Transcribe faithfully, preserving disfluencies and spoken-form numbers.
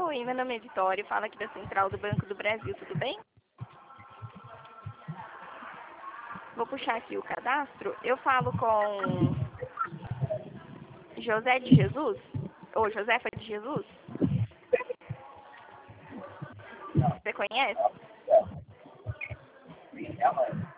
Oi, meu nome é Vitória, falo aqui da Central do Banco do Brasil, tudo bem? Vou puxar aqui o cadastro. Eu falo com José de Jesus? Ou Josefa de Jesus? Você conhece?